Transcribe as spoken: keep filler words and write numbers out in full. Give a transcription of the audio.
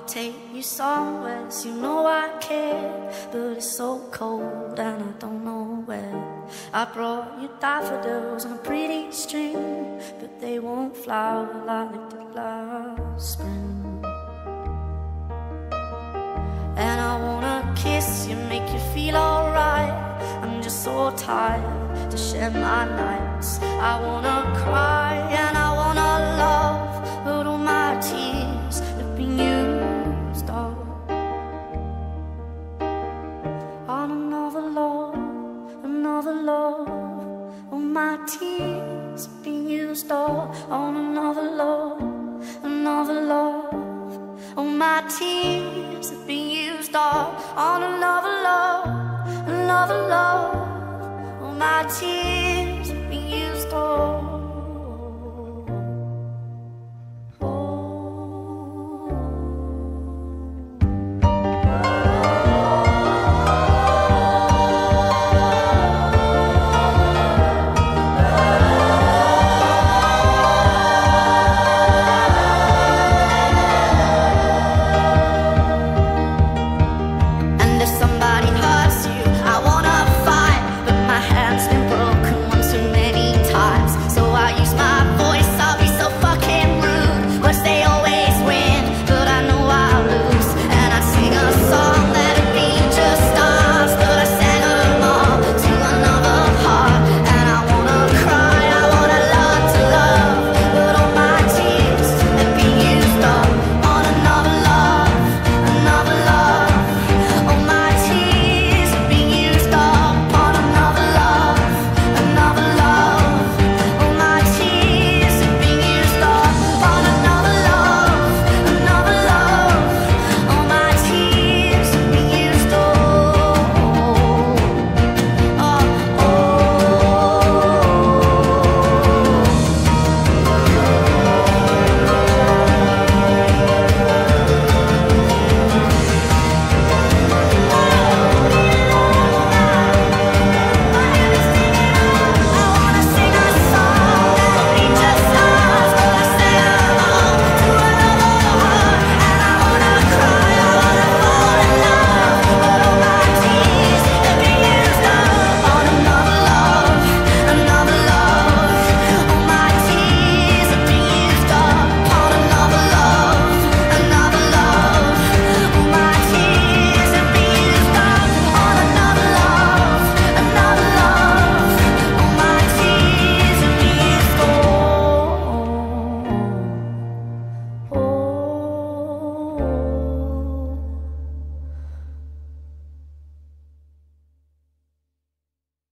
take you somewhere, so you know I care. But it's so cold and I don't know where. I brought you daffodils on a pretty string, but they won't flower like they did last spring. And I wanna kiss you, make you feel alright. I'm just so tired to share my nights. I wanna cry and I wanna love, but all my tears have been used up on another love, another love. All my tears have been used up on another love, another love. All my tears have been used up on another love, another love. All my tears